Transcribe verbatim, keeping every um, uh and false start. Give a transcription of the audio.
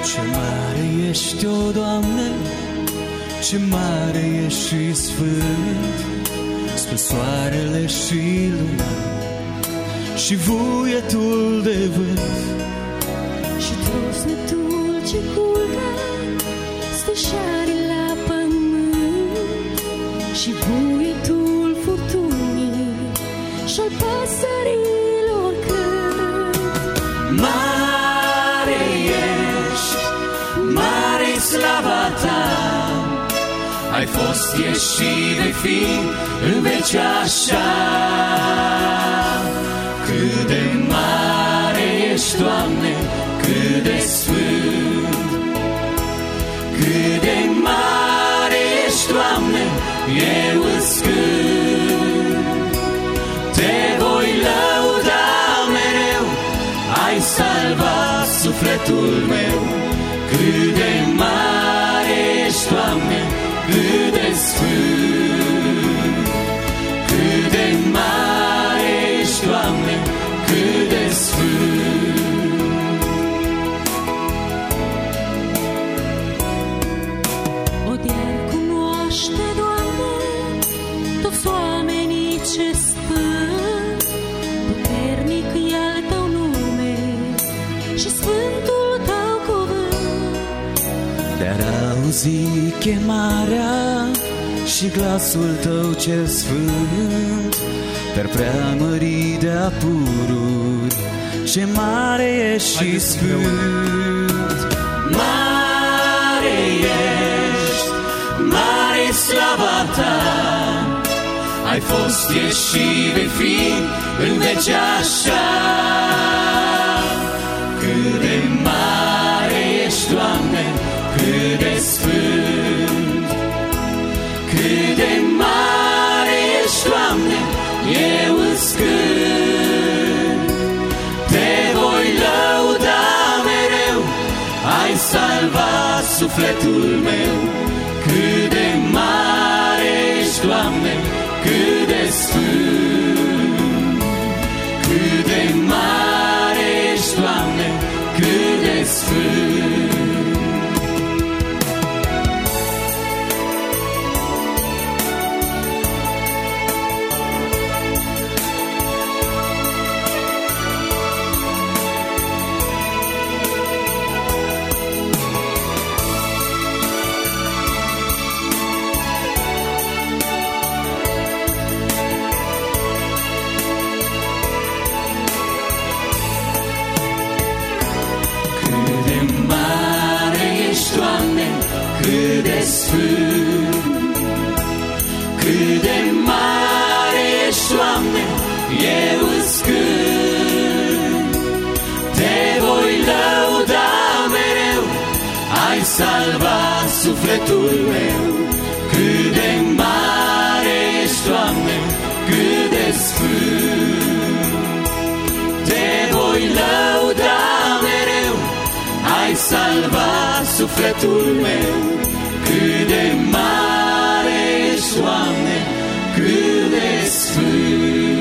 Ce mare ești, o Doamne, ce mare ești și sfânt, spre soarele și luna și vuietul de vânt. Și trosnetul ce culcă steșari la pământ și vuietul furtunii și-al păsărilor cânt. Mare ești, mare-i slava ta, ai fost, ești și vei fi în veci așa. Cât de mare ești, Doamne, cât de sfânt, cât de mare ești, Doamne, eu îți cânt. Te voi lăuda mereu, ai salvat sufletul meu. Cât de mare ești, Doamne, cât de sfânt, cât de mare ești, Doamne, cât de sfânt. Odiar cunoaște, Doamne, toți oamenii ce spân, puternic e al Tău nume și sfântul Tău cuvânt. Dar auzi chemarea și glasul Tău cel sfânt, dar preamărit de apururi, ce mare ești și sfânt. Mare ești, mare slava Ta, ai fost, ești și vei fi în veci așa. Cât de mare ești, Doamne, cât de sfânt, cât de mare ești, Doamne, eu îți cânt. Te voi lăuda mereu, ai salvat sufletul meu. Cât de mare ești, Doamne, cât de sfânt, cât de mare ești, Doamne, cât de sfânt. Cât de sfânt, cât de mare ești, Doamne, eu îți cânt. Te voi lăuda mereu, ai salvat sufletul meu. Cât de mare ești, Doamne, cât de sfânt. Te voi lăuda mereu, ai salvat sufletul meu. Cât de mare ești, Doamne, cât de sfânt.